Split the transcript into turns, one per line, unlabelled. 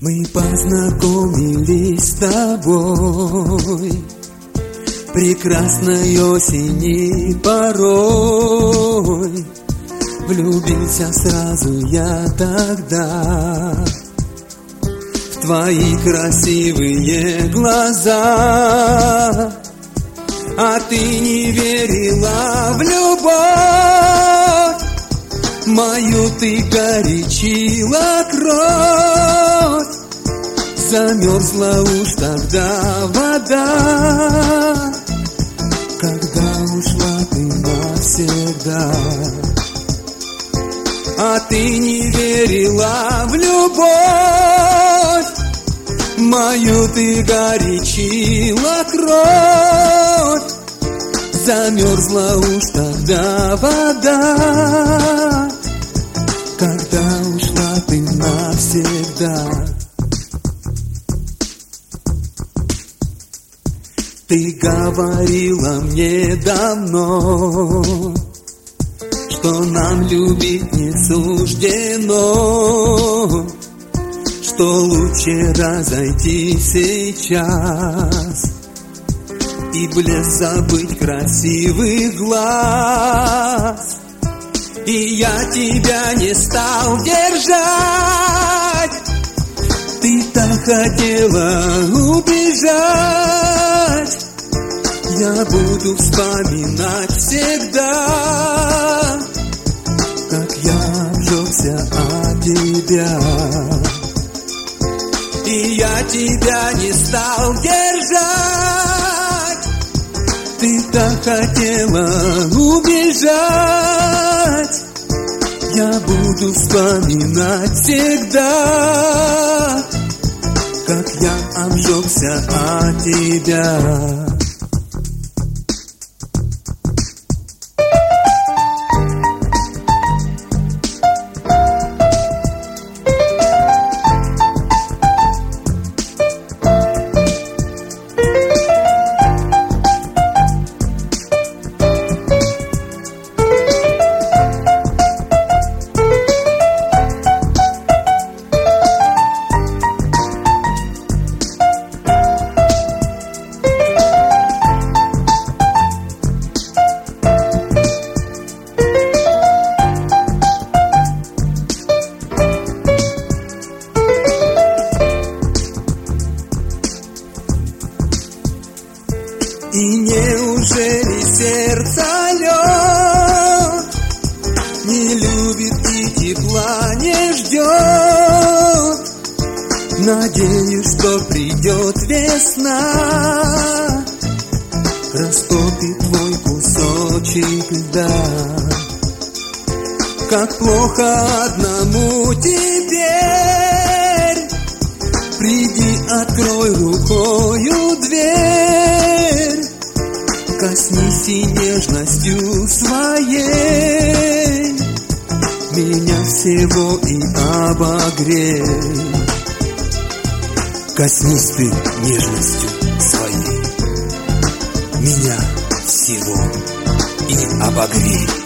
Мы познакомились с тобой прекрасной осени порой. Влюбился сразу я тогда в твои красивые глаза. А ты не верила в любовь мою, ты горячила кровь. Замерзла уж тогда вода, когда ушла ты навсегда. А ты не верила в любовь мою, ты горячила кровь. Замерзла уж тогда вода, когда ушла ты навсегда. Ты говорила мне давно, что нам любить не суждено, что лучше разойтись сейчас и блеск забыть красивых глаз. И я тебя не стал держать, ты так хотела убежать. Я буду вспоминать всегда, как я обжегся от тебя. И я тебя не стал держать, ты так хотела убежать. Я буду вспоминать всегда, как я обжегся от тебя. И неужели сердце лед не любит и тепла не ждет? Надеюсь, что придет весна, растопит твой кусочек льда. Как плохо одному теперь, приди, открой рукою дверь. Коснись и нежностью своей меня всего и обогрей. Коснись ты нежностью своей меня всего и обогрей.